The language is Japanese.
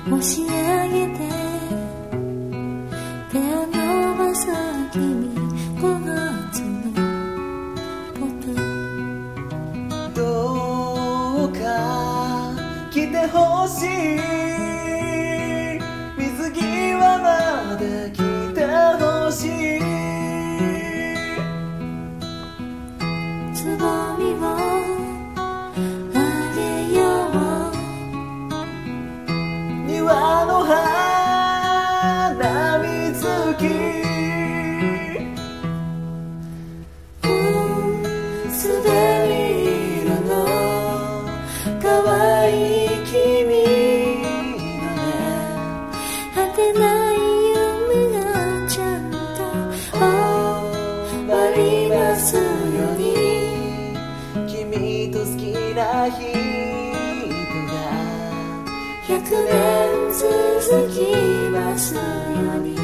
押し上げて手を伸ばす君、5月のポテどうか来てほしい、水際まで来てほしい、 つぼみをあげよう、 庭の花見つき、 滑り色の可愛い君のね、果てない夢がちゃんと終わりますように、 君と好きな人が 100年続きますように。